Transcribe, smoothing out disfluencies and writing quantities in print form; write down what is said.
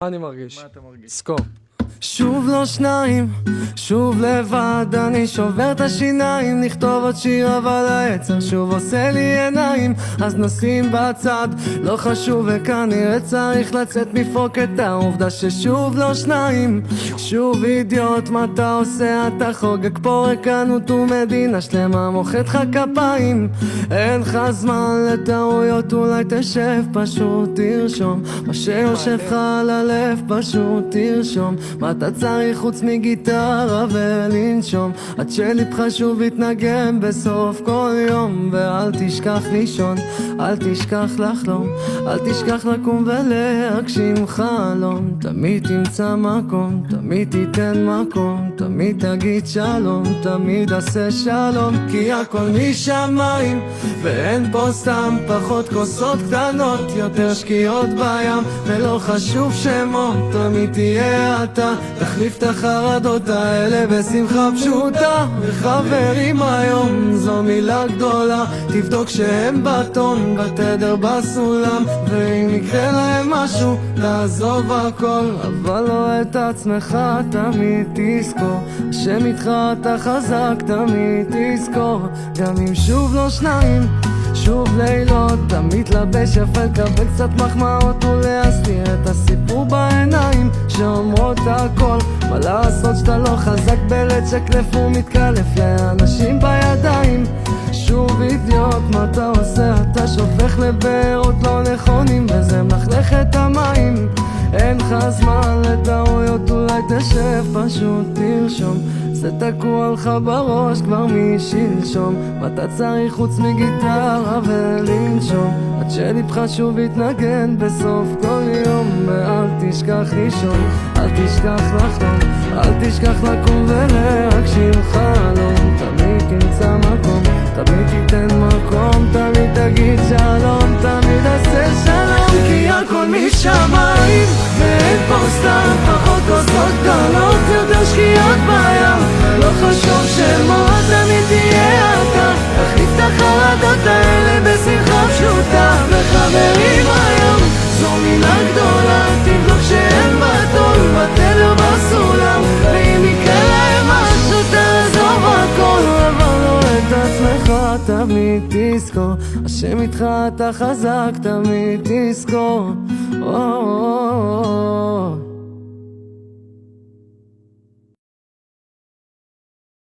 מה אני מרגיש? מה אתה מרגיש? סקור. שוב לא שניים, שוב לבד, אני שובר את השיניים, נכתוב עוד שיר אבל העצר שוב עושה לי עיניים, אז נשים בצד, לא חשוב וכנראה צריך לצאת מפוק את העובדה ששוב לא שניים, שוב אידיוט, מה אתה עושה? אתה חוגג פה ריקנות ומדינה שלמה מוחאת לך כפיים, אין לך זמן לטעויות, אולי תשב פשוט תרשום מה שיושב לך על הלב, פשוט תרשום מה אתה צריך חוץ מגיטרה ולנשום עד שליבך שוב יתנגן בסוף כל יום, ואל תשכח לישון, אל תשכח לחלום, אל תשכח לקום ולהגשים חלום, תמיד תמצא מקום, תמיד תיתן מקום, תמיד תגיד שלום, תמיד עשה שלום, כי הכל משמיים ואין פה סתם, פחות כוסות קטנות, יותר שקיעות בים, ולא חשוב שמות, תמיד תהיה אתה, תחליף את החרדות האלה בשמחה פשוטה, וחברים היום זו מילה גדולה, תבדוק שהם בטון, בתדר, בסולם, ואם יקרה להם משהו תעזוב הכל, אבל לא את עצמך תמיד תזכור, השם איתך אתה חזק תמיד תזכור, גם אם שוב לא שניים, שוב לילות, תמיד לבש יפה, לקבל קצת מחמאות ולהסתיר את הסיפור בעיניים שאומרות הכל, מה לעשות שאתה לא חזק בלט שקלף ומתקלף לאנשים בידיים, שוב אידיוט, מה אתה עושה? אתה שופך לבארות לא נכונים וזה מלכלך את המים, אין לך זמן לטעויות, אולי תשב פשוט תרשום, זה תקוע לך בראש כבר משלשום, מה אתה צריך חוץ מגיטרה ולנשום עד שליבך שוב יתנגן בסוף כל יום, ואל תשכח לישון, אל תשכח לחלום, אל תשכח לקום ולהגשים חלום, תמיד תמצא מקום, תמיד תיתן מקום, תמיד תגיד שלום, תמיד עשה שלום, כי הכל משמיים ואין פה סתם, פחות כוסות גדולות, יותר שקיעות בים, לא חשוב שמות, תמיד תהיה אתה, תחליף את החרדות האלה בשמחה פשוטה, וחברים היום זו מילה גדולה, תבדוק שהם בטון, בתדר, בסולם, ואם יקרה להם משהו תעזוב הכל, אבל לא את עצמך תמיד תזכור, השם איתך אתה חזק תמיד תזכור,